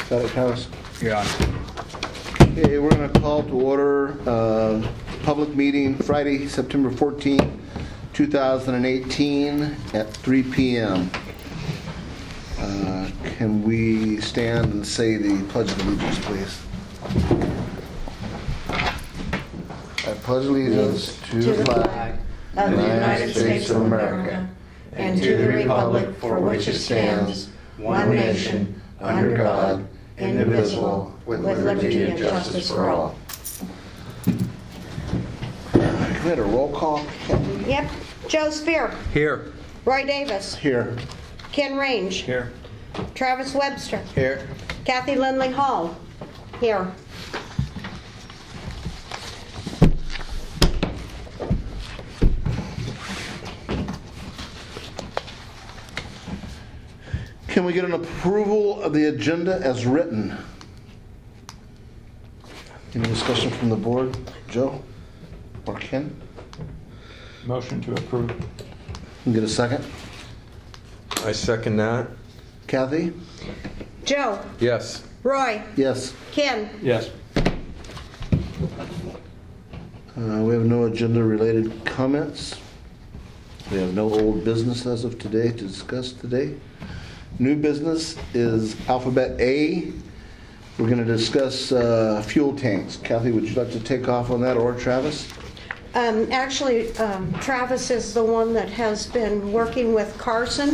Got it, Travis? You're on. Okay, we're going to call to order public meeting Friday, September 14th, 2018 at 3 p.m. Can we stand and say the Pledge of Allegiance, please? I pledge allegiance to the flag of the United States of America and to the republic for which it stands, one nation, under God, indivisible, with liberty and justice for all. Can we have a roll call? Yep. Joe Spear. Here. Roy Davis. Here. Ken Range. Here. Travis Webster. Here. Kathy Lindley Hall. Here. Can we get an approval of the agenda as written? Any discussion from the board? Joe or Ken? Motion to approve. Can we get a second? I second that. Kathy? Joe. Yes. Roy. Yes. Ken. Yes. We have no agenda-related comments. We have no old business as of today to discuss today. New business is alphabet A. We're going to discuss fuel tanks. Kathy, would you like to take off on that, or Travis? Actually, Travis is the one that has been working with Carson.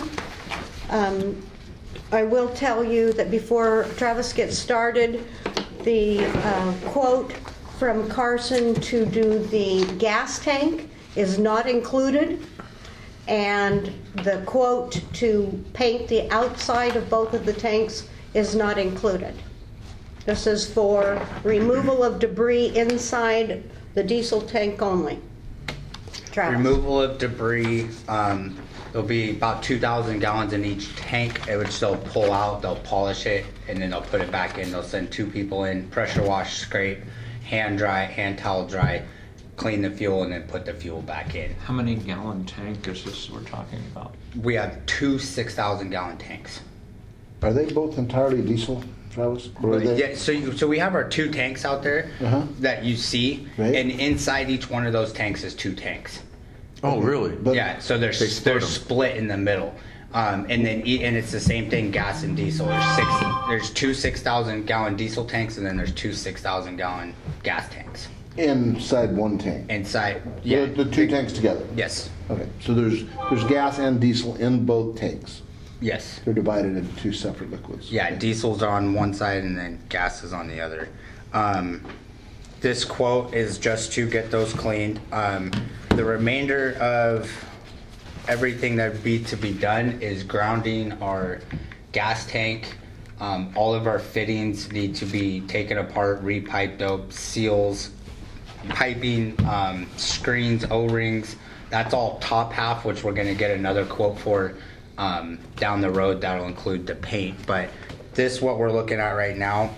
I will tell you that before Travis gets started, the quote from Carson to do the gas tank is not included, and the quote to paint the outside of both of the tanks is not included. This is for removal of debris inside the diesel tank only. Travis. Removal of debris. There'll be about 2,000 gallons in each tank, which they'll pull out, they'll polish it, and then they'll put it back in. They'll send 2 people in, pressure wash, scrape, hand dry, hand towel dry, clean the fuel, and then put the fuel back in. How many gallon tank is this we're talking about? We have 2 6,000 gallon tanks. Are they both entirely diesel, Travis? Or are they? Yeah, so we have our 2 tanks out there that you see, Right. and inside each one of those tanks is 2 tanks. Oh, really? But Yeah, so they're They split 'em. split in the middle, and then and it's the same thing, gas and diesel. There's 2 6,000 gallon diesel tanks, and then there's 2 6,000 gallon gas tanks inside one tank? inside. Yeah, The 2 tanks together? Yes, Okay, so there's gas and diesel in both tanks. yes, They're divided into 2 separate liquids. yeah. Diesel's on one side, and then gas is on the other. This quote is just to get those cleaned. The remainder of everything that would be to be done is grounding our gas tank. All of our fittings need to be taken apart, repiped up, seals, piping, screens, O-rings. That's all top half, which we're going to get another quote for down the road. That'll include the paint. But this, what we're looking at right now,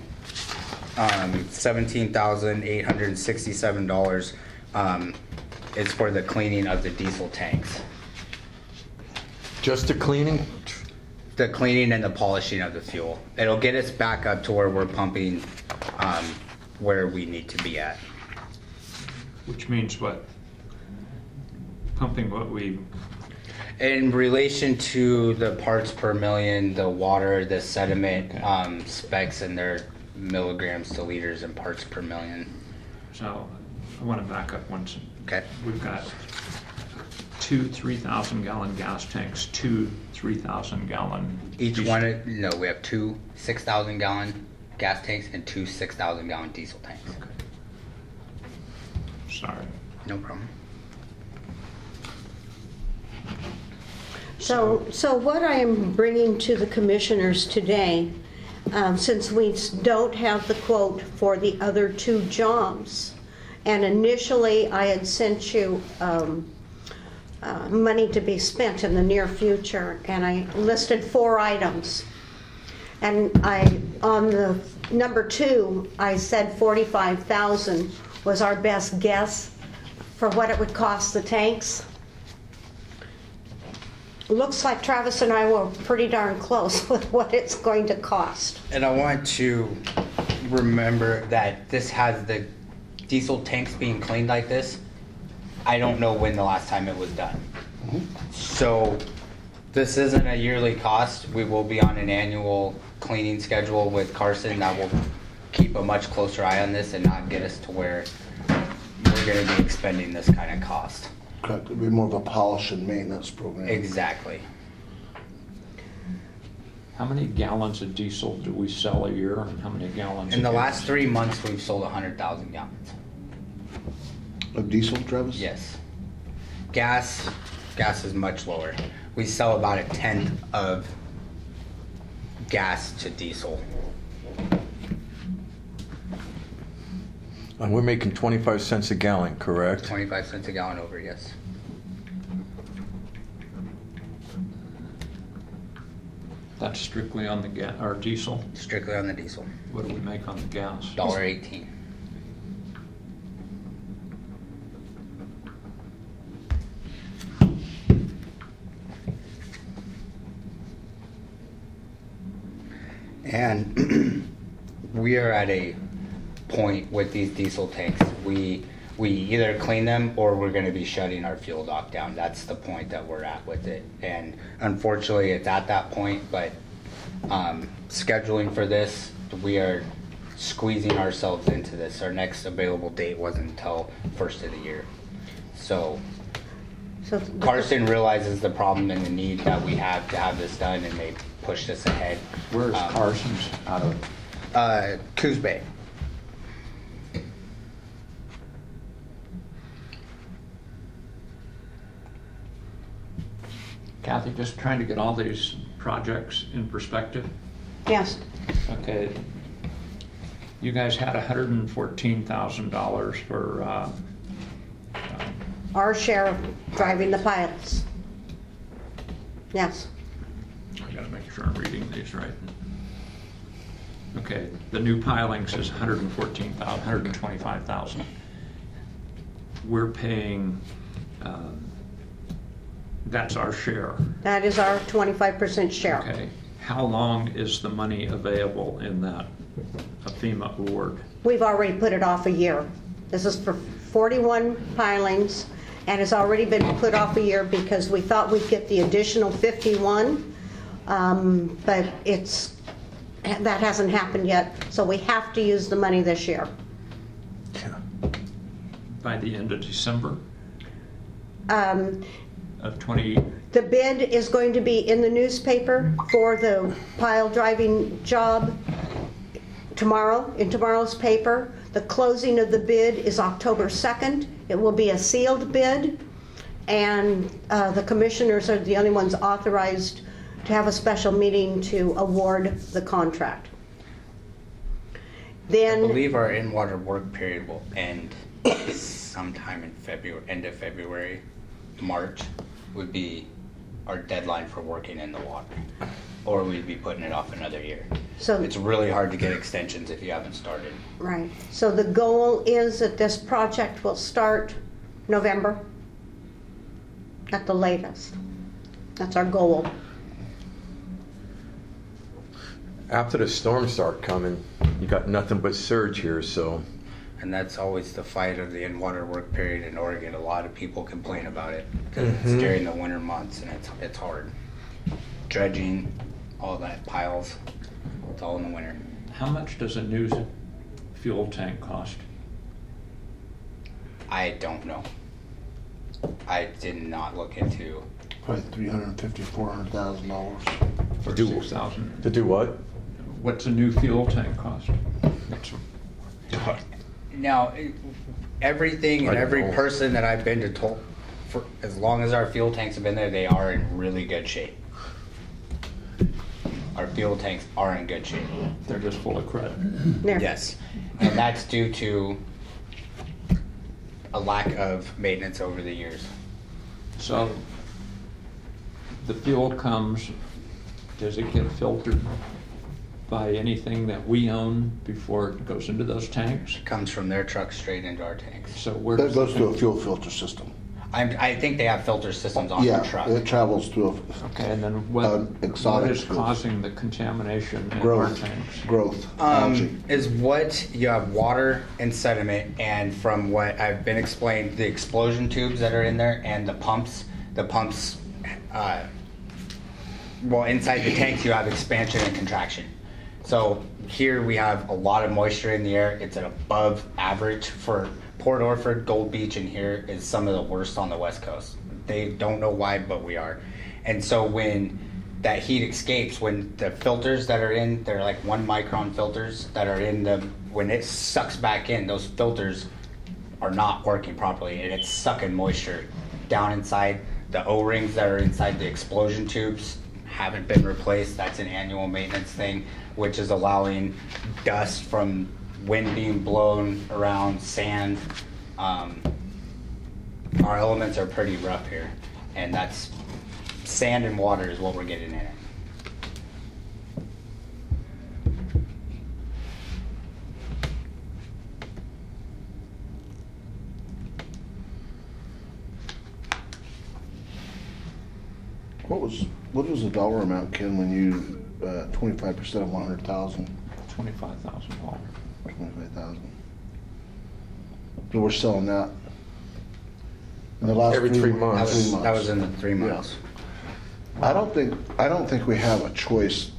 $17,867 is for the cleaning of the diesel tanks. Just the cleaning? The cleaning and the polishing of the fuel. It'll get us back up to where we're pumping where we need to be at. Which means what? Pumping what we... In relation to the parts per million, the water, the sediment specs, and their milligrams to liters and parts per million. So I want to back up once. Okay. We've got 2 3,000 gallon gas tanks, 2 3,000 gallon. Each diesel- one, no, we have 2 6,000 gallon gas tanks and 2 6,000 gallon diesel tanks. Okay. Sorry. No problem. So what I am bringing to the commissioners today, since we don't have the quote for the other 2 jobs, and initially I had sent you money to be spent in the near future, and I listed 4 items. And on the number 2, I said 45,000 was our best guess for what it would cost the tanks. looks like Travis and I were pretty darn close with what it's going to cost. And I want to remember that this has the diesel tanks being cleaned like this. I don't know when the last time it was done. So this isn't a yearly cost. We will be on an annual cleaning schedule with Carson that will keep a much closer eye on this and not get us to where we're going to be expending this kind of cost. Correct, it'd be more of a polish and maintenance program. Exactly. How many gallons of diesel do we sell a year, and how many gallons? In of the gas? last 3 months, we've sold 100,000 gallons. Of diesel, Travis? Yes. Gas is much lower. We sell about 1/10 of gas to diesel. And we're making 25 cents a gallon, correct? 25 cents a gallon over, yes. That's strictly on the or diesel. Strictly on the diesel. What do we make on the gas? $1.18. And we are at a point with these diesel tanks. We either clean them or we're going to be shutting our fuel dock down. That's the point that we're at with it. And unfortunately, it's at that point. But scheduling for this, we are squeezing ourselves into this. Our next available date wasn't until first of the year. So So Carson realizes the problem and the need that we have to have this done, and they pushed us ahead. Where's Carson's out of? Coos Bay. Kathy, just trying to get all these projects in perspective. Yes, Okay. You guys had $114,000 for, our share of driving the pilots. Yes, I gotta make sure I'm reading these right. Okay, the new pilings is 125,000. We're paying, that's our share. that is our 25% share. Okay, how long is the money available in that FEMA award? We've already put it off a year. This is for 41 pilings, and it's already been put off a year because we thought we'd get the additional 51, but that hasn't happened yet, so we have to use the money this year. By the end of December Um, of 20, The bid is going to be in the newspaper for the pile driving job tomorrow, in tomorrow's paper. The closing of the bid is October 2nd. It will be a sealed bid, and the commissioners are the only ones authorized to have a special meeting to award the contract. I Then, believe our in-water work period will end sometime in February, end of February, March would be our deadline for working in the water. Or we'd be putting it off another year. so, It's really hard to get extensions if you haven't started. right, so the goal is that this project will start November at the latest. That's our goal. After the storms start coming, you got nothing but surge here, so. And that's always the fight of the in-water work period in Oregon. A lot of people complain about it because it's during the winter months and it's hard. Dredging, all that piles, it's all in the winter. how much does a new fuel tank cost? I don't know. I did not look into. Probably $350,000, $400,000. For Do- 6,000? To do what? What's a new fuel tank cost? Now, everything and I don't every know. person that I've been to told, for as long as our fuel tanks have been there, they are in really good shape. Our fuel tanks are in good shape. They're just full of crud. There. Yes, and that's due to a lack of maintenance over the years. So the fuel comes, does it get filtered by anything that we own before it goes into those tanks? It comes from their truck straight into our tanks. So where That does goes the- to a fuel filter system. I think they have filter systems on the Yeah, truck. it travels through Okay, and then what exotic is foods. causing the contamination in our growth, tanks? algae. Is what you have water and sediment, and from what I've been explained, the explosion tubes that are in there and the pumps, well, inside the tanks you have expansion and contraction. So here we have a lot of moisture in the air. It's an above average for Port Orford, Gold Beach, and here is some of the worst on the West Coast. They don't know why, but we are. And so when that heat escapes, when the filters that are in, they're like 1 micron filters that are in the, when it sucks back in, those filters are not working properly and it's sucking moisture down inside. The O-rings that are inside the explosion tubes haven't been replaced. That's an annual maintenance thing, which is allowing dust from wind being blown around, sand. Our elements are pretty rough here, and that's sand and water is what we're getting in it. What was the dollar amount, Ken, when you 25% of 100,000? $25,000. 25,000. So we're selling that in the last Every 3 months. That was in the 3 months. I don't think we have a choice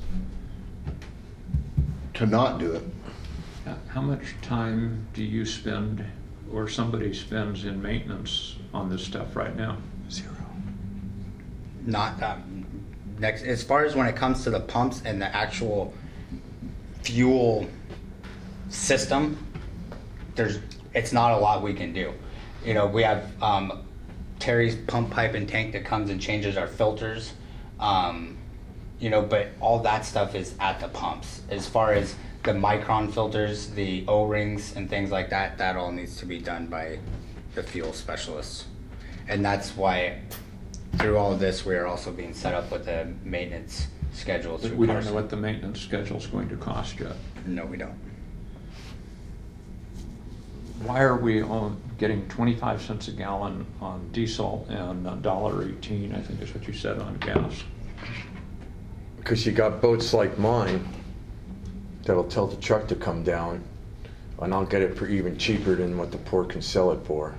to not do it. How much time do you spend, or somebody spends, in maintenance on this stuff right now? 0. Not next, as far as when it comes to the pumps and the actual fuel system, it's not a lot we can do. You know, we have Terry's pump, pipe, and tank that comes and changes our filters. You know, but all that stuff is at the pumps. As far as the micron filters, the O-rings and things like that, that all needs to be done by the fuel specialists. And that's why through all of this, we are also being set up with a maintenance schedule through We don't know Carson. what the maintenance schedule is going to cost yet. No, we don't. Why are we getting 25 cents a gallon on diesel and $1.18, I think is what you said, on gas? Because you got boats like mine that'll tell the truck to come down, and I'll get it for even cheaper than what the port can sell it for.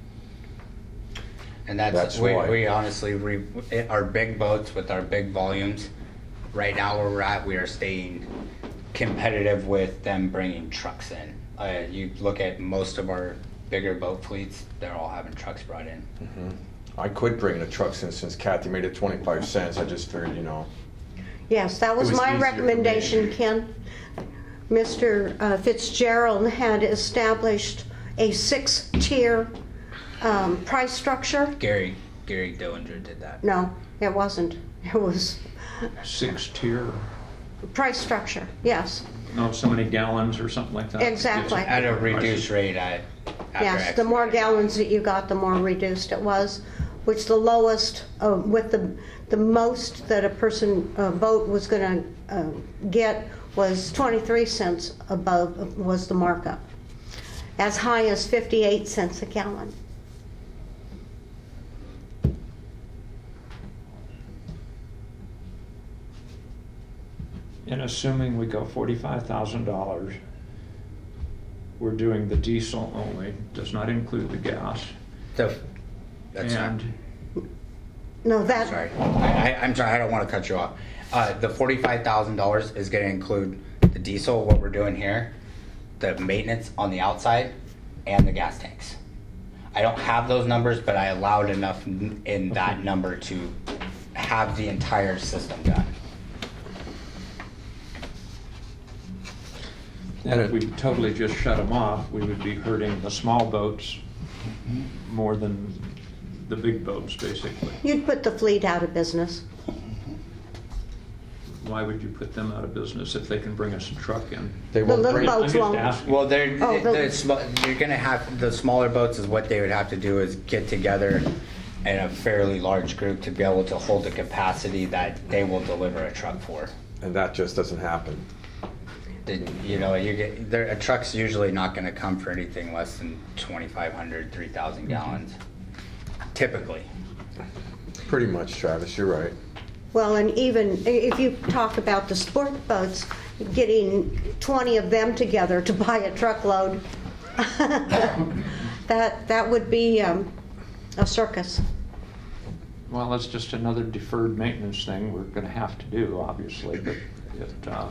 And that's That's why. we honestly, our big boats with our big volumes, right now where we're at, we are staying competitive with them bringing trucks in. You look at most of our bigger boat fleets, they're all having trucks brought in. I quit bringing the trucks in since Kathy made it 25 cents. I just figured, you know. Yes, that was It was my easier for me. recommendation, Ken. Mr. Fitzgerald had established a 6-tier price structure. Gary Dillinger did that. No, it wasn't. It was 6-tier, price structure, yes. no, so many gallons or something like that? Exactly. At a reduced rate after Yes, X the more amount. gallons that you got, the more reduced it was, which the lowest, with the most that a person, boat was gonna get was 23 cents above was the markup. As high as 58 cents a gallon. And assuming we go $45,000, we're doing the diesel only, does not include the gas. That's And No, that, sorry. I'm sorry, I don't want to cut you off. The $45,000 is going to include the diesel, what we're doing here, the maintenance on the outside, and the gas tanks. I don't have those numbers, but I allowed enough in that number to have the entire system done. And if we totally just shut them off, we would be hurting the small boats more than the big boats, basically. you'd put the fleet out of business. Why would you put them out of business if they can bring us a truck in? They The won't little bring boats I'm just won't. asking. Well, Oh, you're going to have the smaller boats is what they would have to do is get together in a fairly large group to be able to hold the capacity that they will deliver a truck for. And that just doesn't happen. You know, a truck's usually not going to come for anything less than 2,500, 3,000 gallons. typically. Pretty much, Travis, you're right. Well, and even if you talk about the sport boats, getting 20 of them together to buy a truckload, that would be a circus. Well, that's just another deferred maintenance thing we're gonna have to do, obviously, but it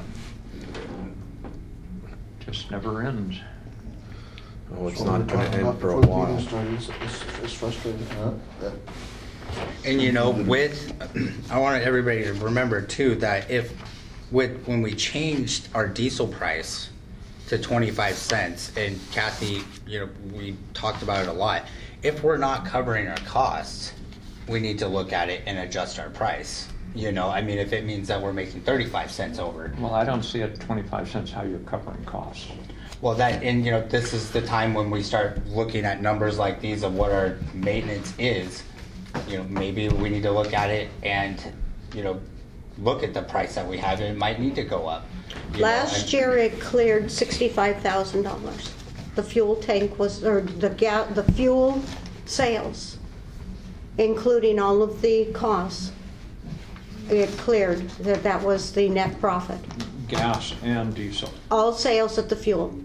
just never ends. Well, it's So not we're gonna talking end about for a before the meeting while. started. It's frustrating, huh? That- And you know, I want everybody to remember too that when we changed our diesel price to 25 cents, and Kathy, you know, we talked about it a lot. If we're not covering our costs, we need to look at it and adjust our price. You know, I mean, if it means that we're making 35 cents over. Well, I don't see at 25 cents how you're covering costs. Well, and you know, this is the time when we start looking at numbers like these of what our maintenance is. You know, maybe we need to look at it and, you know, look at the price that we have. It might need to go up. Last year, it cleared $65,000. The fuel tank was, or the fuel sales, including all of the costs, it cleared. That was the net profit. Gas and diesel. All sales at the fuel.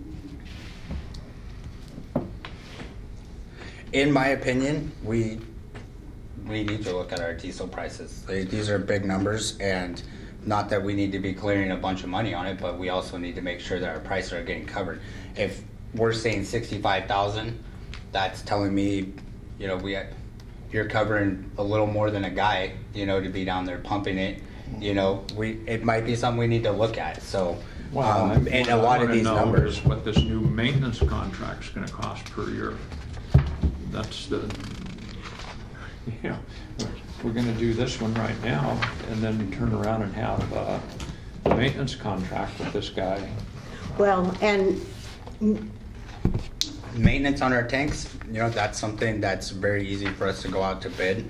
In my opinion, we need to look at our diesel prices. These are big numbers, and not that we need to be clearing a bunch of money on it, but we also need to make sure that our prices are getting covered. If we're saying 65,000, that's telling me, you know, you're covering a little more than a guy, you know, to be down there pumping it. You know, it might be something we need to look at. So, and a lot of these numbers. Is what this new maintenance contract's going to cost per year. That's the, you know, we're going to do this one right now, and then turn around and have a maintenance contract with this guy. Well, and Maintenance on our tanks, you know, that's something that's very easy for us to go out to bid,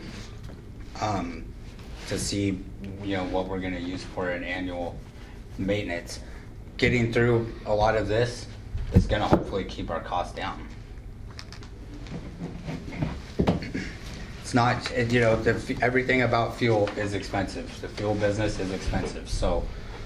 to see, you know, what we're going to use for an annual maintenance. Getting through a lot of this is going to hopefully keep our costs down. It's not, you know, everything about fuel is expensive. The fuel business is expensive. So,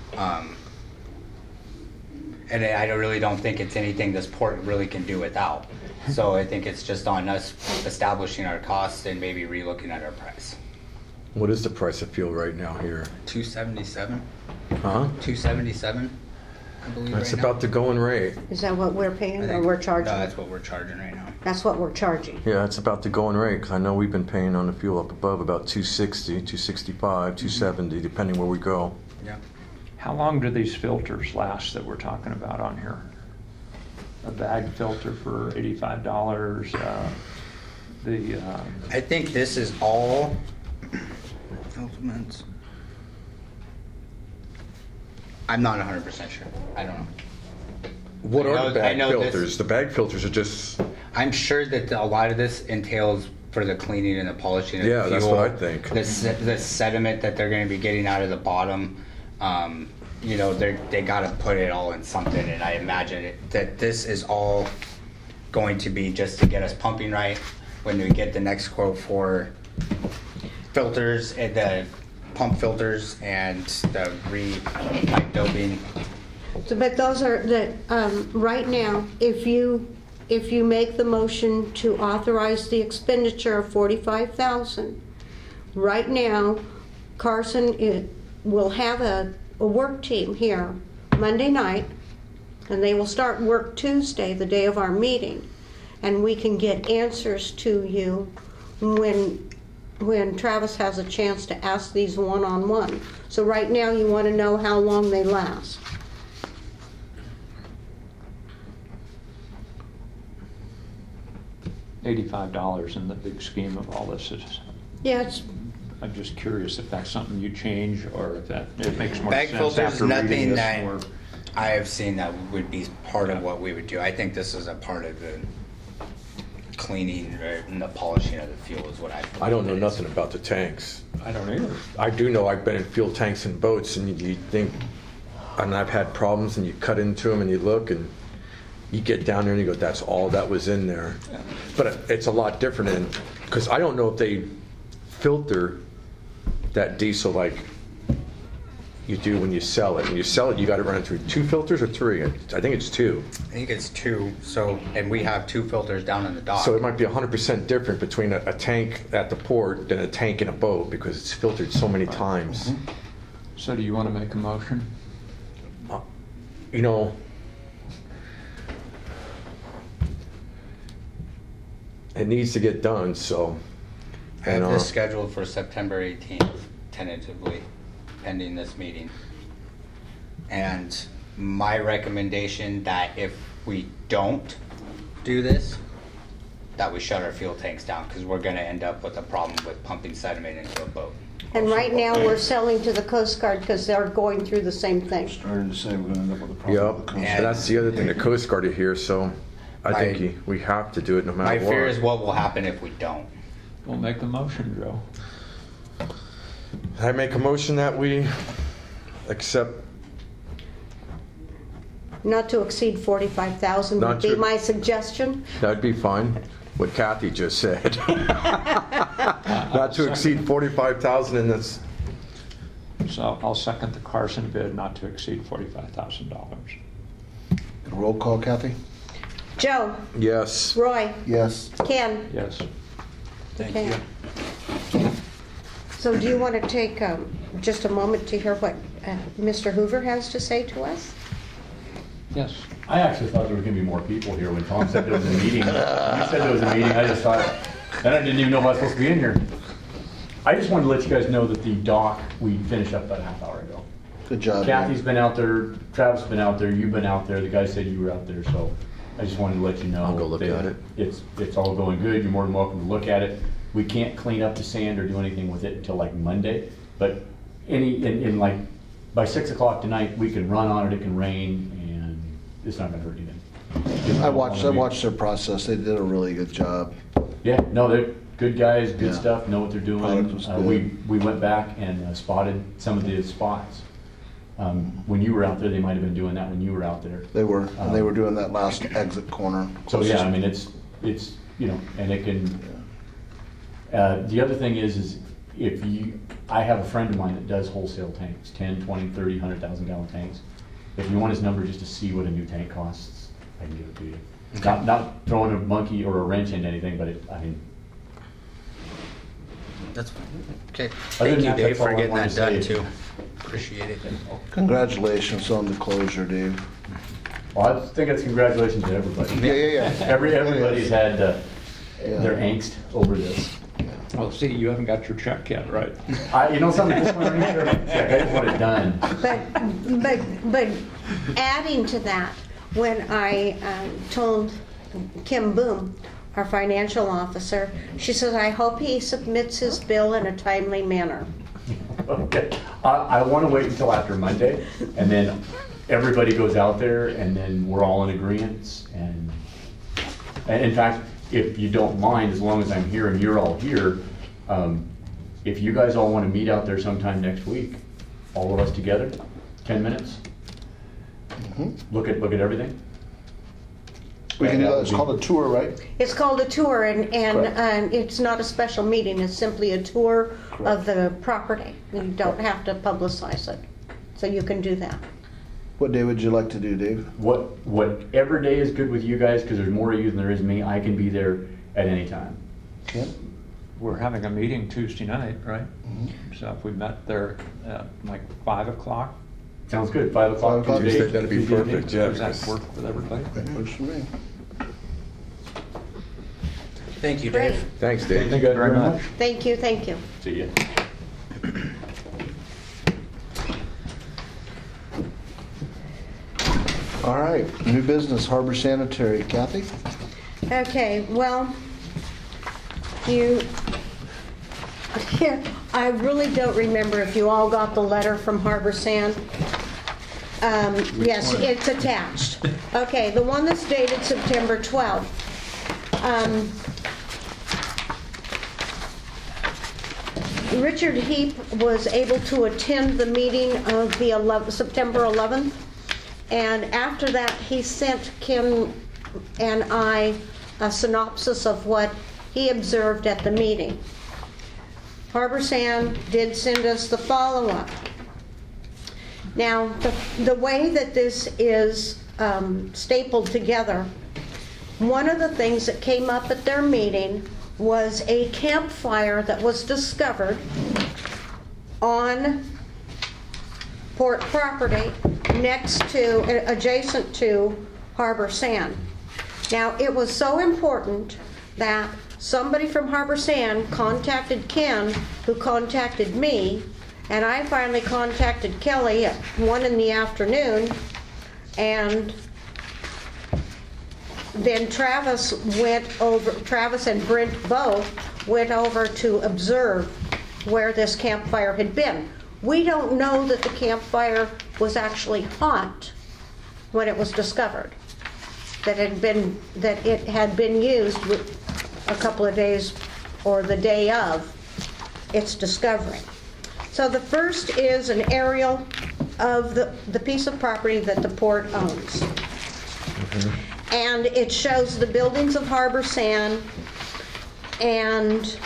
and I really don't think it's anything this port really can do without. So I think it's just on us establishing our costs and maybe relooking at our price. What is the price of fuel right now here? $277, Huh? $277, I believe. That's right about now. the going rate. is that what we're paying I or think- we're charging? No, that's what we're charging right now. That's what we're charging. Yeah, that's about the going rate, because I know we've been paying on the fuel up above about 260, 265, 270, depending where we go. Yeah. How long do these filters last that we're talking about on here? A bag filter for $85, I think this is all elements. I'm not 100% sure. I don't know. What I are know- the I bag know this- filters? The bag filters are just, I'm sure that a lot of this entails for the cleaning and the polishing of Yeah, the that's fuel. what I think. The sediment that they're going to be getting out of the bottom, you know, they got to put it all in something, and I imagine that this is all going to be just to get us pumping right when we get the next quote for filters and the pump filters and the pipe doping. So, but those are the, right now, if you make the motion to authorize the expenditure of $45,000, right now, Carson will have a work team here Monday night, and they will start work Tuesday, the day of our meeting, and we can get answers to you when Travis has a chance to ask these one-on-one. So right now, you want to know how long they last. $85 in the big scheme of all this is. Yeah, I'm just curious if that's something you change or if it makes more Bag sense filters, after reading nothing this that more. I have seen that would be part of what we would do. I think this is a part of the cleaning and the polishing of the fuel is what I don't know it is. nothing about the tanks. I don't either. I do know I've been in fuel tanks and boats, and you think, and I've had problems, and you cut into them and you look, and you get down there and you go, that's all that was in there. But it's a lot different in because I don't know if they filter that diesel like you do when you sell it. When you sell it, you got to run it through 2 filters or 3? I think it's 2. I think it's 2, so, and we have 2 filters down in the dock. So it might be 100% different between a tank at the port than a tank in a boat because it's filtered so many times. So do you want to make a motion? You know, it needs to get done, so. I have and, this scheduled for September 18th, tentatively, pending this meeting. And my recommendation that if we don't do this, that we shut our fuel tanks down, because we're gonna end up with a problem with pumping sediment into a boat. And right now, we're selling to the Coast Guard because they're going through the same thing. Starting to say we're gonna end up with a problem. Yep, with the Coast and that's the other thing, the Coast Guard are here, so I think we have to do it no My matter what. fear is what will happen if we don't. We'll make the motion, Joe. I make a motion that we accept, Not to exceed 45,000 would Not be to- my suggestion. that'd be fine, what Kathy just said. Not to exceed 45,000 and that's, So I'll second the Carson bid not to exceed $45,000. Roll call, Kathy? Joe, yes. Roy, Yes. Ken. Yes. Thank Okay. you. So do you want to take just a moment to hear what Mr. Hoover has to say to us? Yes. I actually thought there was gonna be more people here when Tom said there was a meeting. When you said there was a meeting, I just thought, then I didn't even know if I was supposed to be in here. I just wanted to let you guys know that the dock, we finished up about a half hour ago. Good job. Kathy's been out there, Travis has been out there, you've been out there, the guy said you were out there, so I just wanted to let you know. I'll go look that at it. It's all going good, you're more than welcome to look at it. We can't clean up the sand or do anything with it until like Monday, but in like, by 6 o'clock tonight, we can run on it, it can rain, and it's not gonna hurt anything. I watched their process. They did a really good job. Yeah, no, they're good guys, good Yeah. stuff, know what they're Product doing. was good. We went back and spotted some of the spots. When you were out there, they might have been doing that when you were out there. They were, and they were doing that last exit corner. So yeah, I mean, it's, you know, and it can, the other thing is if you, I have a friend of mine that does wholesale tanks, 10, 20, 30, 100,000 gallon tanks. If you want his number just to see what a new tank costs, I can give it to you. Not throwing a monkey or a wrench into anything, but I mean, That's fine. Okay. Other Thank than you, that, Dave, that's all for I getting wanted that to done say. too. Appreciate it. Congratulations on the closure, Dave. well, I think it's congratulations to everybody. Yeah. Everybody's had Yeah. their angst over this. Well, see, you haven't got your check yet, right? You know something, this one, I just want it done. But adding to that, when I told Kim Boom, our financial officer, she says, I hope he submits his bill in a timely manner. Okay, I want to wait until after Monday, and then everybody goes out there, and then we're all in agreement. And in fact, if you don't mind, as long as I'm here and you're all here, if you guys all want to meet out there sometime next week, all of us together, 10 minutes, look at everything. We can do that. It's called a tour, right? It's called a tour, and it's not a special meeting, it's simply a tour of the property. You don't have to publicize it, so you can do that. What day would you like to do, Dave? Whatever day is good with you guys, because there's more of you than there is me, I can be there at any time. Ken? We're having a meeting Tuesday night, right? So if we met there at like 5 o'clock, Sounds good, 5 o'clock 5 o'clock. Tuesday. That'd be Tuesday perfect, evening. yeah. does that work with everybody? Works for me. Thank you, Great. Dave. Thanks, Dave. Thank you guys very much. Thank you, thank you. See ya. All right, new business, Harbor Sanitary. Kathy? Okay, well, I really don't remember if you all got the letter from Harbor Sand. Yes, it's attached. Okay, the one that's dated September 12th. Richard Heap was able to attend the meeting of the September 11th, and after that, he sent Kim and I a synopsis of what he observed at the meeting. Harbor Sand did send us the follow-up. Now, the way that this is stapled together, one of the things that came up at their meeting was a campfire that was discovered on port property adjacent to Harbor Sand. Now, it was so important that somebody from Harbor Sand contacted Ken, who contacted me, and I finally contacted Kelly at 1 in the afternoon, and then Travis and Brent both went over to observe where this campfire had been. We don't know that the campfire was actually hot when it was discovered, that it had been used a couple of days or the day of its discovery. So the first is an aerial of the piece of property that the port owns. And it shows the buildings of Harbor Sand and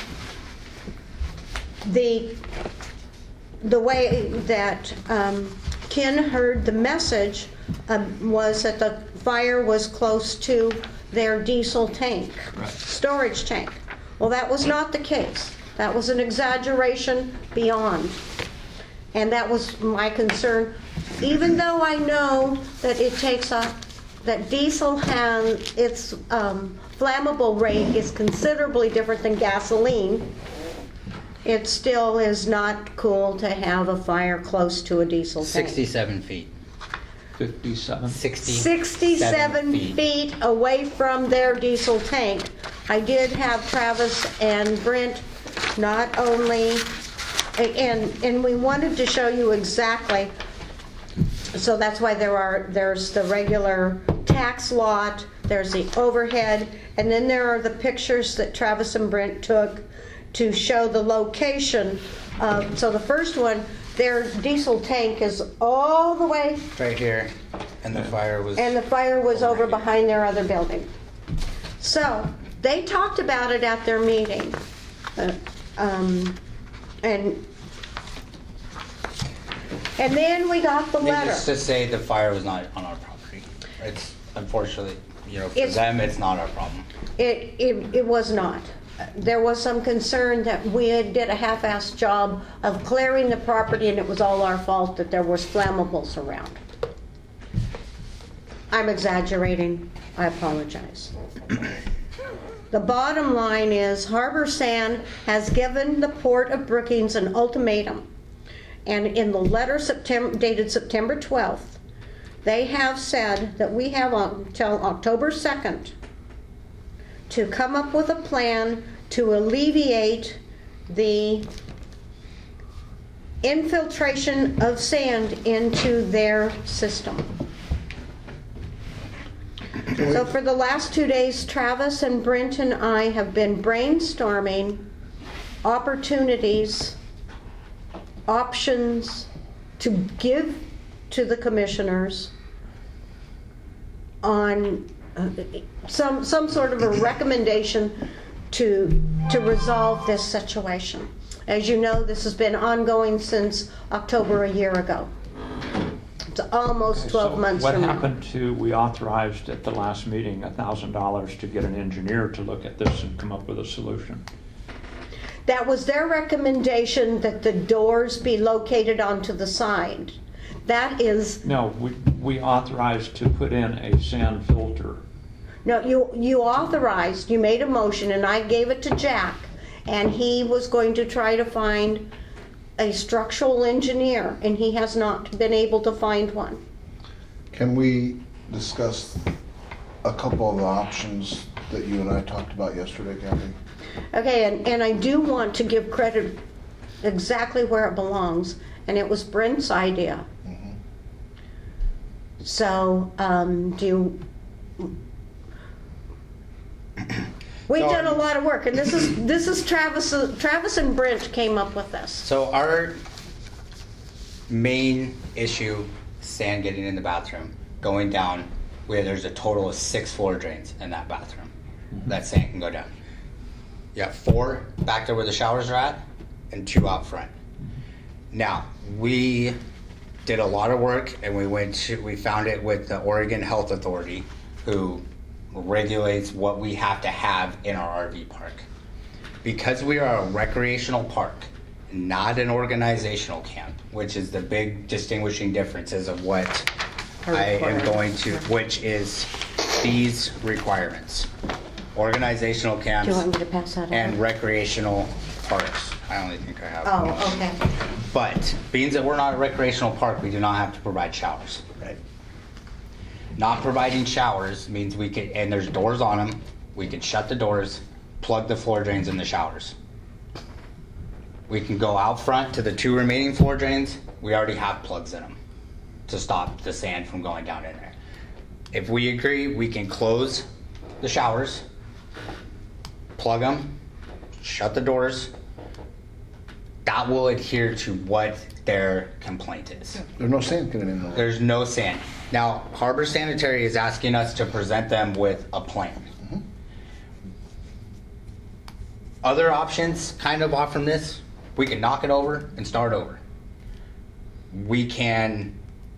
the way that Ken heard the message was that the fire was close to their diesel tank, storage tank. Well, that was not the case. That was an exaggeration beyond. And that was my concern. Even though I know that that diesel has, its flammable rate is considerably different than gasoline, it still is not cool to have a fire close to a diesel tank. 67 feet. 57. 67 feet away from their diesel tank. I did have Travis and Brent not only, and we wanted to show you exactly, so that's why there's the regular tax lot, there's the overhead, and then there are the pictures that Travis and Brent took to show the location. So the first one, their diesel tank is all the way, Right here, and the fire was... over behind their other building. So they talked about it at their meeting. And then we got the letter. Needless to say, the fire was not on our property. It's unfortunately, for them, it's not our problem. It was not. There was some concern that we did a half-assed job of clearing the property and it was all our fault that there was flammables around. I'm exaggerating. I apologize. The bottom line is Harbor Sand has given the Port of Brookings an ultimatum. And in the letter dated September 12th, they have said that we have until October 2nd to come up with a plan to alleviate the infiltration of sand into their system. So for the last 2 days, Travis and Brent and I have been brainstorming opportunities, options to give to the commissioners on some sort of a recommendation to resolve this situation. As you know, this has been ongoing since October a year ago. It's almost 12 months from now. What happened to, we authorized at the last meeting $1,000 to get an engineer to look at this and come up with a solution? That was their recommendation, that the doors be located onto the side. That is... No, we authorized to put in a sand filter. No, you authorized, you made a motion, and I gave it to Jack, and he was going to try to find a structural engineer, and he has not been able to find one. Can we discuss a couple of the options that you and I talked about yesterday, Kathy? Okay, and I do want to give credit exactly where it belongs, and it was Brent's idea. Mm-hmm. So, we've done a lot of work, and this is Travis and Brent came up with this. So our main issue, sand getting in the bathroom, going down, where there's a total of 6 floor drains in that bathroom. That sand can go down. You have 4 back there where the showers are at, and 2 out front. Now, we did a lot of work, and we found it with the Oregon Health Authority, who regulates what we have to have in our RV park. Because we are a recreational park, not an organizational camp, which is the big distinguishing differences of what I am going to, which is these requirements. Organizational Do camps you want me to pass that and on? recreational parks. I only think I have. Oh, okay. But being that we're not a recreational park, we do not have to provide showers. Right. Not providing showers means we could, and there's doors on them, we could shut the doors, plug the floor drains in the showers. We can go out front to the 2 remaining floor drains. We already have plugs in them to stop the sand from going down in there. If we agree, we can close the showers, plug them, shut the doors. That will adhere to what their complaint is. There's no sand coming in. There's no sand. Now, Harbor Sanitary is asking us to present them with a plan. Other options kind of off from this, we can knock it over and start over. We can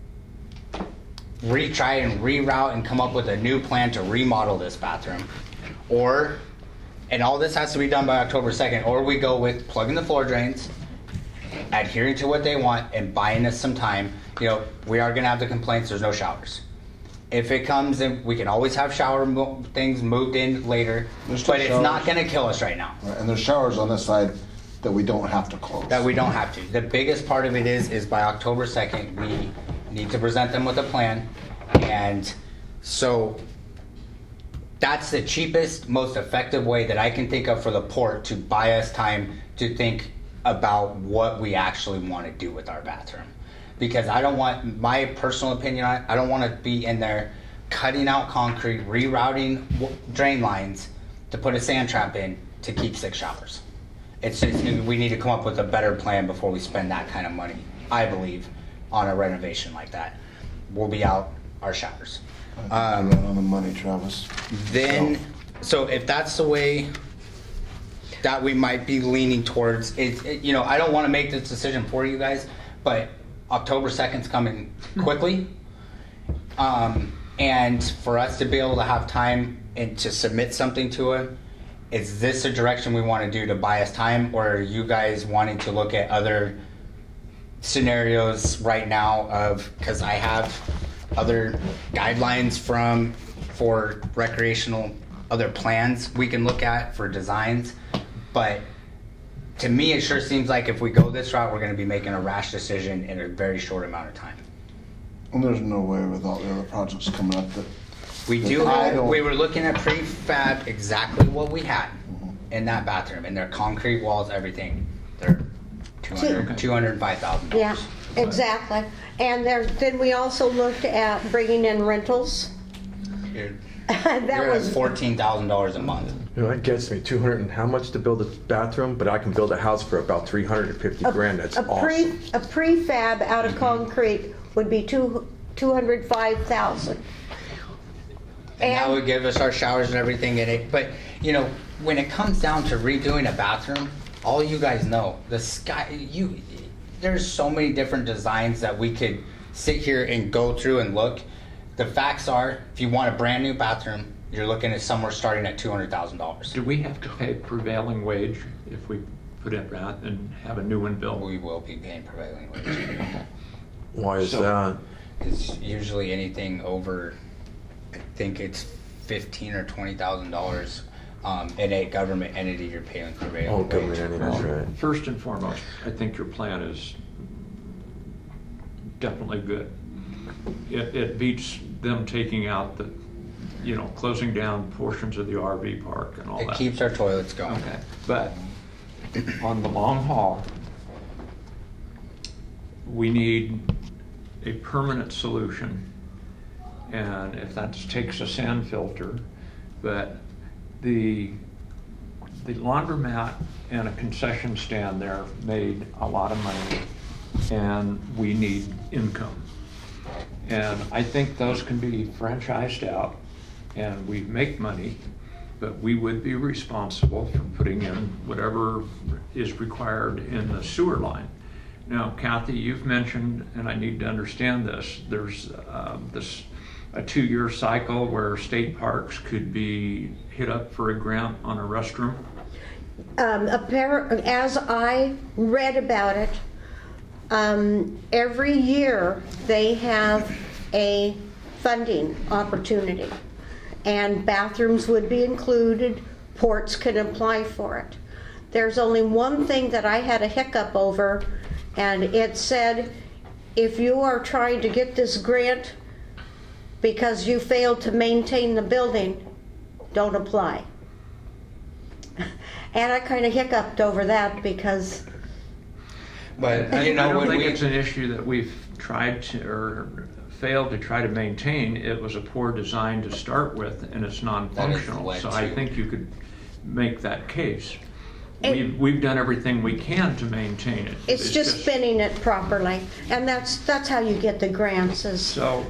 retry and reroute and come up with a new plan to remodel this bathroom. Or, and all this has to be done by October 2nd, or we go with plugging the floor drains, adhering to what they want, and buying us some time. You know, we are gonna have the complaints, there's no showers. If it comes in, we can always have things moved in later, There's still but it's not showers. gonna kill us right now. Right, and there's showers on this side that we don't have to close. That we don't have to. The biggest part of it is by October 2nd, we need to present them with a plan. And so that's the cheapest, most effective way that I can think of for the port to buy us time to think about what we actually want to do with our bathroom. Because I don't want, my personal opinion on it, I don't want to be in there cutting out concrete, rerouting drain lines to put a sand trap in to keep 6 showers. It's just, we need to come up with a better plan before we spend that kind of money, I believe, on a renovation like that. We'll be out our showers. I think we're right on the money, Travis. Then, so if that's the way that we might be leaning towards, you know, I don't want to make this decision for you guys, but October 2nd's coming quickly. And for us to be able to have time and to submit something to it, is this a direction we want to do to buy us time, or are you guys wanting to look at other scenarios right now of, because I have other guidelines for recreational, other plans we can look at for designs, but to me it sure seems like if we go this route, we're going to be making a rash decision in a very short amount of time. And there's no way with all the other projects coming up that. We do I have, don't- we were looking at prefab exactly what we had in that bathroom, and their concrete walls, everything. They're $205,000. Yeah, exactly. And then we also looked at bringing in rentals. You're That at was, $14,000 a month. You know, that gets me 200 and how much to build a bathroom, but I can build a house for about 350 grand. That's a awesome. prefab out of concrete would be $205,000. And that would give us our showers and everything in it. But, you know, when it comes down to redoing a bathroom, all you guys know, there's so many different designs that we could sit here and go through and look. The facts are, if you want a brand new bathroom, you're looking at somewhere starting at $200,000. Do we have to pay prevailing wage if we put it out and have a new one built? We will be paying prevailing wage. Why is So- that? It's usually anything over, I think it's $15,000 or $20,000. In a government entity, you're paying prevailing Oh, wage. government entity, that's right. First and foremost, I think your plan is definitely good. It beats them taking out the, you know, closing down portions of the RV park and all It that. keeps our toilets going. Okay, but on the long haul, we need a permanent solution. And if that takes a sand filter, but the laundromat and a concession stand there made a lot of money, and we need income. And I think those can be franchised out, and we make money, but we would be responsible for putting in whatever is required in the sewer line. Now, Kathy, you've mentioned, and I need to understand this, there's a 2-year cycle where state parks could be hit up for a grant on a restroom. As I read about it, every year they have a funding opportunity, and bathrooms would be included, ports can apply for it. There's only one thing that I had a hiccup over, and it said, if you are trying to get this grant because you failed to maintain the building, don't apply. And I kind of hiccuped over that because... But, I you know, don't when think we, it's an issue that we've tried to, or failed to try to maintain. It was a poor design to start with, and it's non-functional. led So I to- think you could make that case. And- We've done everything we can to maintain it. It's just spinning it properly, and that's how you get the grants is... So,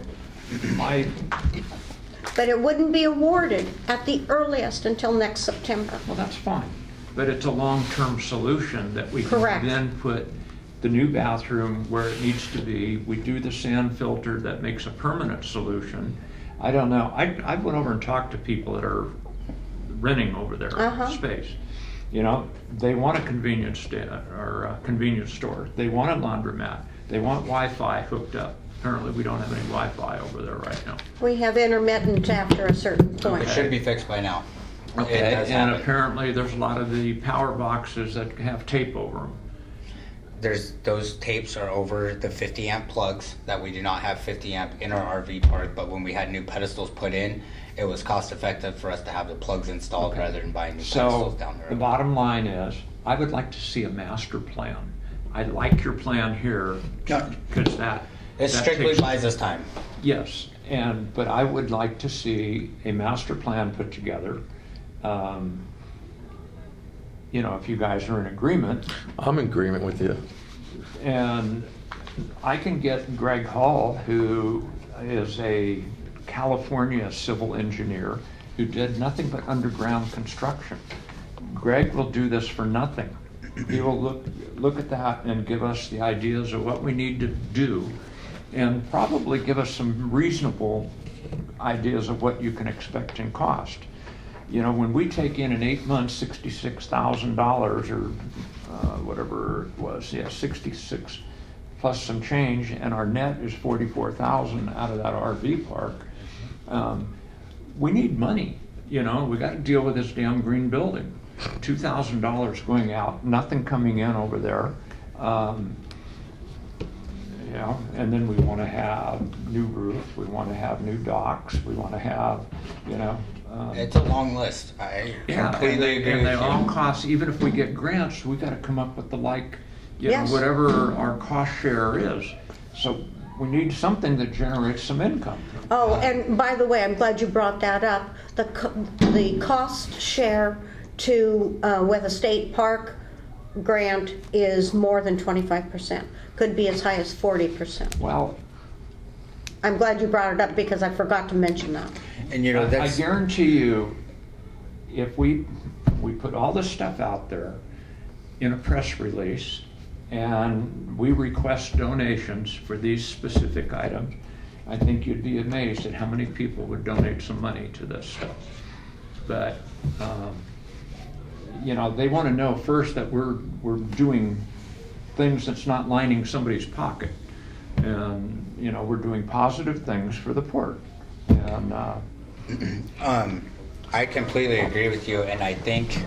But it wouldn't be awarded at the earliest until next September. well, that's fine. But it's a long-term solution that we can Correct. then put the new bathroom where it needs to be. We do the sand filter that makes a permanent solution. I don't know. I went over and talked to people that are renting over their space. You know, they want a convenience store. They want a laundromat. They want Wi-Fi hooked up. Apparently, we don't have any Wi-Fi over there right now. We have intermittent after a certain point. it should be fixed by now. It Okay, does and happen. apparently there's a lot of the power boxes that have tape over them. Those tapes are over the 50 amp plugs that we do not have 50 amp in our RV park, but when we had new pedestals put in, it was cost effective for us to have the plugs installed rather than buying new pedestals So down the the road. bottom line is, I would like to see a master plan. I like your plan here, No. because that. It that strictly takes- buys us time. Yes, but I would like to see a master plan put together. You know, if you guys are in agreement, I'm in agreement with you. and I can get Greg Hall, who is a California civil engineer who did nothing but underground construction. Greg will do this for nothing. He will look at that and give us the ideas of what we need to do, and probably give us some reasonable ideas of what you can expect in cost. You know, when we take in 8 months, $66,000 or whatever it was, 66 plus some change, and our net is 44,000 out of that RV park. We need money, you know, we got to deal with this damn green building. $2,000 going out, nothing coming in over there. You know, and then we want to have new roof, we want to have new docks, we want to have, you know. It's a long list. I Yeah, completely agree and with they you. all cost, even if we get grants, we gotta come up with the you know, Yes. whatever our cost share is. So we need something that generates some income. Oh, and by the way, I'm glad you brought that up. The cost share to, with a state park grant is more than 25%. Could be as high as 40%. Well, I'm glad you brought it up because I forgot to mention that. And you know, I that's, guarantee you, if we put all this stuff out there in a press release, and we request donations for these specific items, I think you'd be amazed at how many people would donate some money to this stuff. But, you know, they want to know first that we're doing things that's not lining somebody's pocket. And, you know, we're doing positive things for the port. And, I completely agree with you, and I think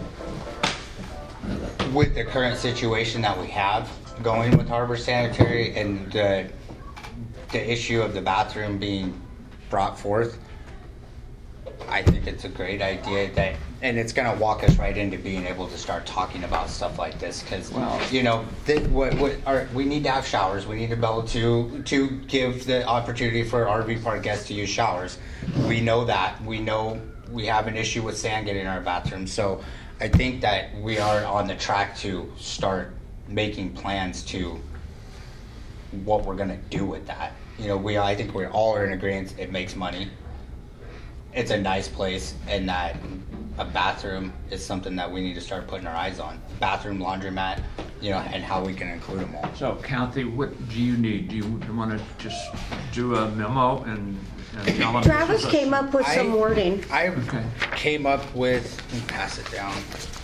with the current situation that we have going with Harbor Sanitary and the issue of the bathroom being brought forth, I think it's a great idea that, and it's going to walk us right into being able to start talking about stuff like this because, Well- you know, we need to have showers. We need to be able to give the opportunity for RV park guests to use showers. We know that. We know we have an issue with sand getting in our bathrooms. So I think that we are on the track to start making plans to what we're going to do with that. You know, I think we all are in agreement it makes money. It's a nice place, and that a bathroom is something that we need to start putting our eyes on. Bathroom, laundromat, you know, and how we can include them all. So Kathy, what do you need? Do you want to just do a memo and tell them? Travis came up with some wording. I Okay. came up with, let me pass it down.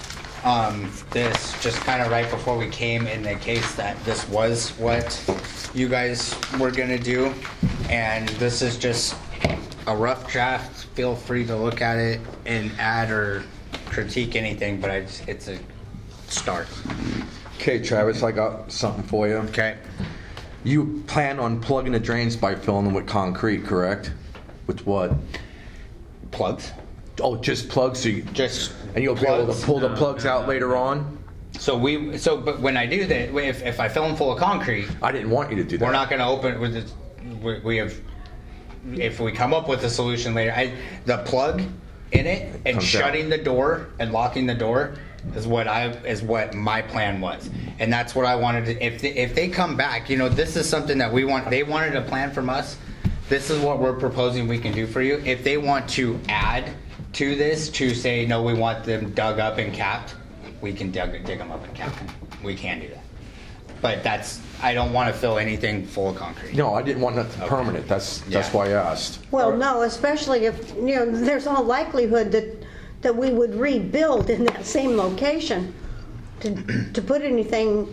This just kind of right before we came, in the case that this was what you guys were gonna do. And this is just a rough draft. Feel free to look at it and add or critique anything, but it's a start. Okay, Travis, I got something for you. Okay? You plan on plugging the drains by filling them with concrete, correct? With what? Plugs. Oh, just plugs, so you, Just and you'll be able plugs. to pull the plugs out later on? But when I do that, if I fill them full of concrete, I didn't want you to do that. we're not going to open with this. We have, if we come up with a solution later, the plug in it and Comes shutting out. the door and locking the door is what my plan was, and that's what I wanted to. If they come back, you know, this is something that we want. They wanted a plan from us. This is what we're proposing we can do for you. If they want to add to this, to say no, we want them dug up and capped, we can dig them up and cap them. We can do that. But I don't want to fill anything full of concrete. No, I didn't want nothing permanent. That's Yeah. why I asked. Well, no, especially if, you know, there's all likelihood that we would rebuild in that same location to put anything.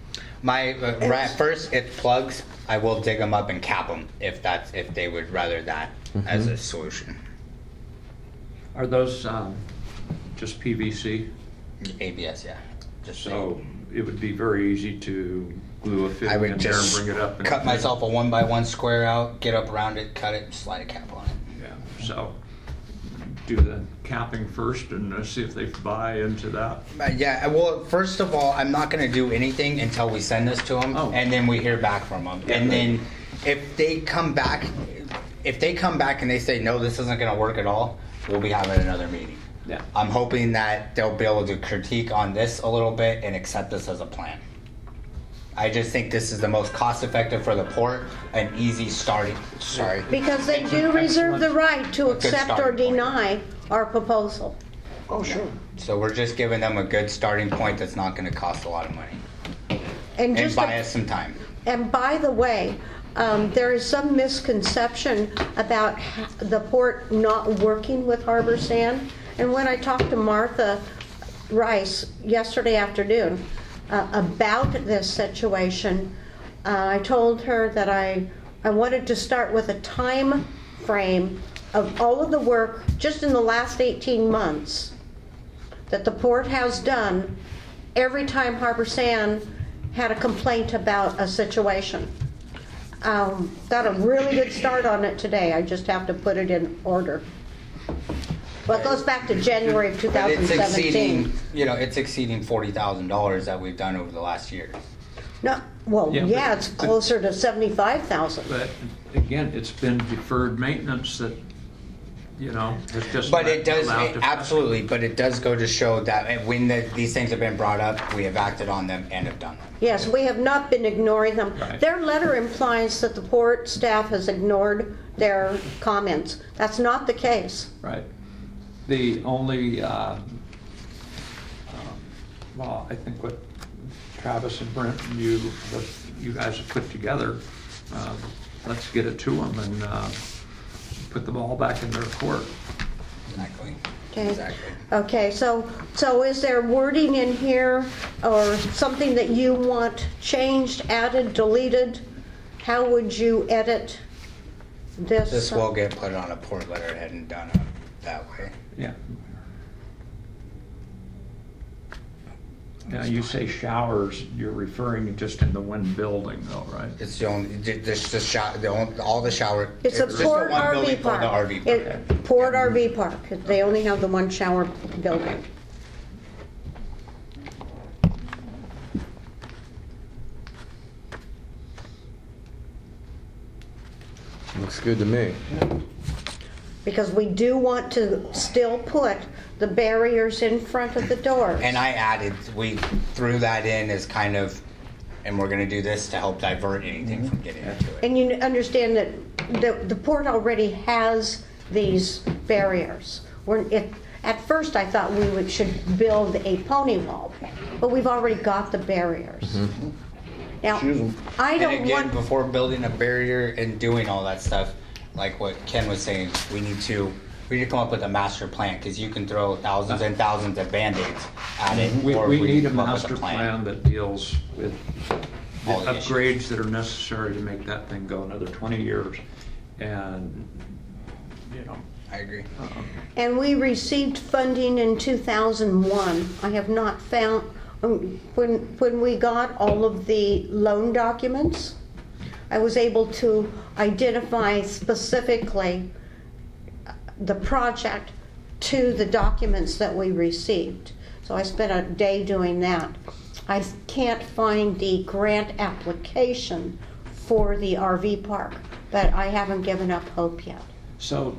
Right first, if plugs, I will dig them up and cap them if they would rather that as a solution. Are those just PVC? ABS, yeah. Just So it would be very easy to glue a I fitting in would there and just bring it up. And cut myself a 1x1 square out, get up around it, cut it, slide a cap on it. Yeah, so do the capping first and see if they buy into that. Yeah, well, first of all, I'm not going to do anything until we send this to them, Oh. and then we hear back from them. Yeah. And then if they come back and they say, no, this isn't going to work at all, we'll be having another meeting. Yeah. I'm hoping that they'll be able to critique on this a little bit and accept this as a plan. I just think this is the most cost effective for the port, an easy starting, Because they do reserve the right to good accept or starting point. deny our proposal. Oh, sure. So we're just giving them a good starting point that's not going to cost a lot of money And and just buy us some time. And by the way, there is some misconception about the port not working with Harbor Sand. And when I talked to Martha Rice yesterday afternoon about this situation, I told her that I wanted to start with a time frame of all of the work just in the last 18 months that the port has done every time Harbor Sand had a complaint about a situation. Got a really good start on it today. I just have to put it in order. Well, it goes back to January of But it's 2017. it's exceeding $40,000 that we've done over the last year. No, well, Yeah, yeah, but- it's closer to 75,000. But again, it's been deferred maintenance that, has just. But not it does, allowed to- absolutely, but it does go to show that when these things have been brought up, we have acted on them and have done them. Yes, we have not been ignoring them. Right. Their letter implies that the port staff has ignored their comments. That's not the case. Right. The only, well, I think what Travis and Brent and what you guys have put together, let's get it to them and put the ball back in their court. Exactly. Okay. Exactly. Okay, so is there wording in here or something that you want changed, added, deleted? How would you edit this? This will get put on a port letterhead and done up that way. Yeah. Now, you say showers, you're referring just in the one building though, right? It's the only, this the shower, all the shower. It's a just the port one building RV called park. The RV park. Port RV park. They only have the one shower building. Looks good to me. Because we do want to still put the barriers in front of the doors. And we threw that in as kind of, and we're gonna do this to help divert anything from getting into it. And you understand that the port already has these barriers. At first, I thought should build a pony wall, but we've already got the barriers. Now, Choose 'em. I And don't again, want, before building a barrier and doing all that stuff, like what Ken was saying, we need to come up with a master plan, because you can throw thousands and thousands of Band-Aids at it. or We need a come up with master plan that deals with the All the upgrades that are necessary to make that thing go another 20 years. And, you know, I agree. and we received funding in 2001. I have not found, when we got all of the loan documents, I was able to identify specifically the project to the documents that we received. So I spent a day doing that. I can't find the grant application for the RV park, but I haven't given up hope yet. so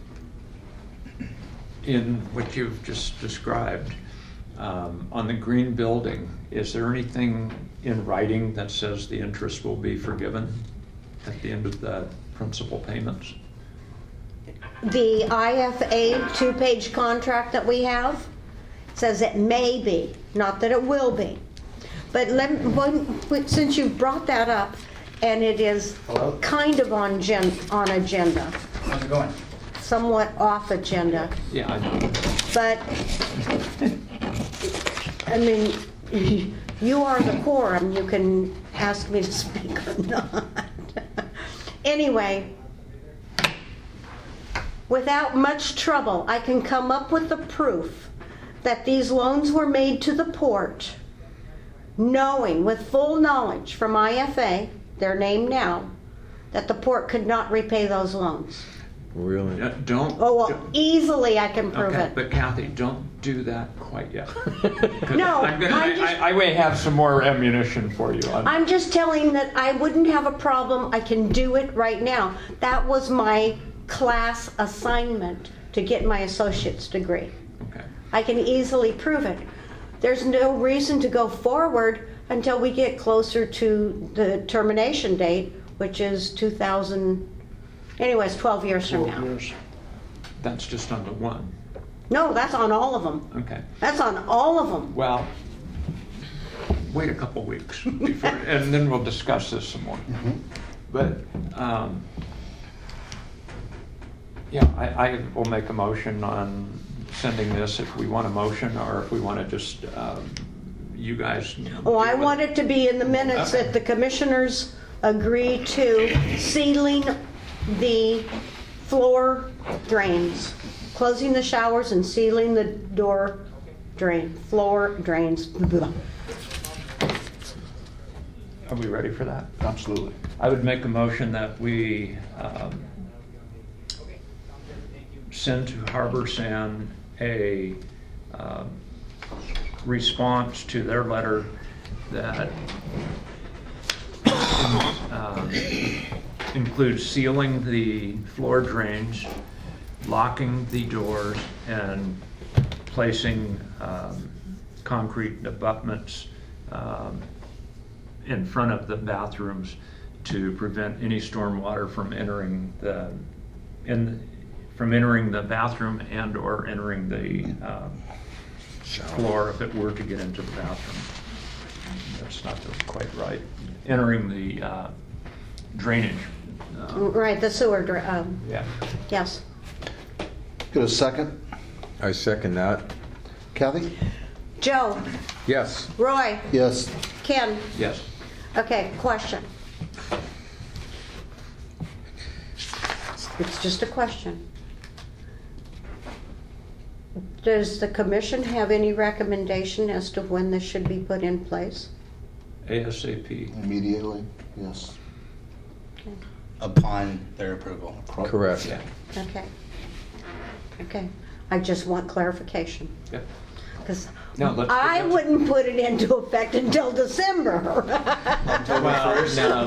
in what you've just described, on the green building, is there anything in writing that says the interest will be forgiven at the end of the principal payments? The IFA two-page contract that we have says it may be, not that it will be. But since you've brought that up, and it is kind of on agenda, How's it going? somewhat off agenda, Yeah, I know. but, I mean, you are the quorum, you can ask me to speak or not. Anyway, without much trouble, I can come up with the proof that these loans were made to the port, knowing, with full knowledge from IFA, their name now, that the port could not repay those loans. Really? Don't. Oh, well, easily I can prove Okay, it. but Kathy, don't do that quite yet. No, I may have some more ammunition for you. I'm just telling that I wouldn't have a problem, I can do it right now. That was my class assignment to get my associate's degree. Okay. I can easily prove it. There's no reason to go forward until we get closer to the termination date, which is 12 years from 12 now. years. That's just on the one. No, that's on all of them. Okay. That's on all of them. Well, wait a couple weeks before, and then we'll discuss this some more. But, yeah, I will make a motion on sending this if we want a motion, or if we want to just, you guys. Oh, I deal with want it to be in the minutes that the commissioners agree to sealing the floor drains, closing the showers and sealing the floor drains. Are we ready for that? Absolutely. I would make a motion that we send to Harbor San a response to their letter that includes sealing the floor drains, locking the doors, and placing concrete abutments in front of the bathrooms to prevent any storm water from entering the bathroom and or entering the floor if it were to get into the bathroom. That's not quite right. Entering the drainage. Right, the sewer, Yeah. yes. Get a second? I second that. Kathy? Joe, Yes. Roy, Yes. Ken. Yes. Okay, question. It's just a question. Does the commission have any recommendation as to when this should be put in place? ASAP. Immediately, yes. Upon their approval. Correct. Yeah. Okay. Okay. I just want clarification. Yep. Because No, let's- I wouldn't put it into effect until December. Well, no,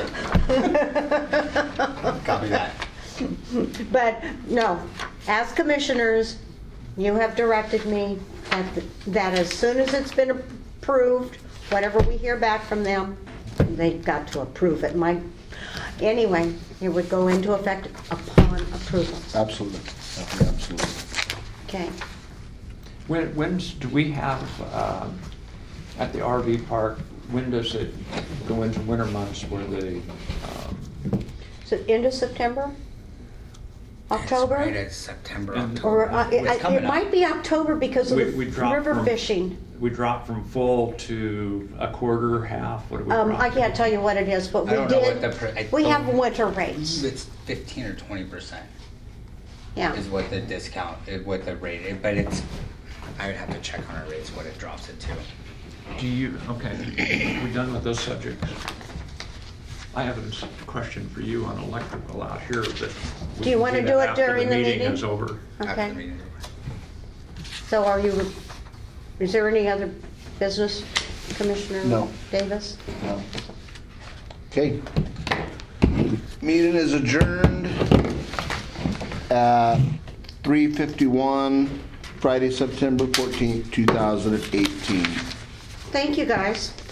Copy that. But no, as commissioners, you have directed me that as soon as it's been approved, whatever we hear back from them, they've got to approve it. Anyway, it would go into effect upon approval. Absolutely. Absolutely. Okay. When's, do we have, at the RV park, when does it go into winter months where they, Is it end of September? October? It's right at September, And- Or, October. It's it coming up. might be October because of we the drop river from- fishing. we drop from full to a quarter, half? What do we drop? I can't tell you what it is, but I we don't know what did, the we have winter rates. It's 15 or 20% Yeah. is what the discount, what the rate is, but it's, I would have to check on our rates, what it drops it to. Do you, okay, we done with those subjects? I have a question for you on electrical out here, but. we Do you can wanna that do it after during the meeting? is over. After Okay. the meeting's over. So are you, is there any other business, Commissioner No. Davis? No. Okay. Meeting is adjourned at 3:51, Friday, September 14th, 2018. Thank you, guys.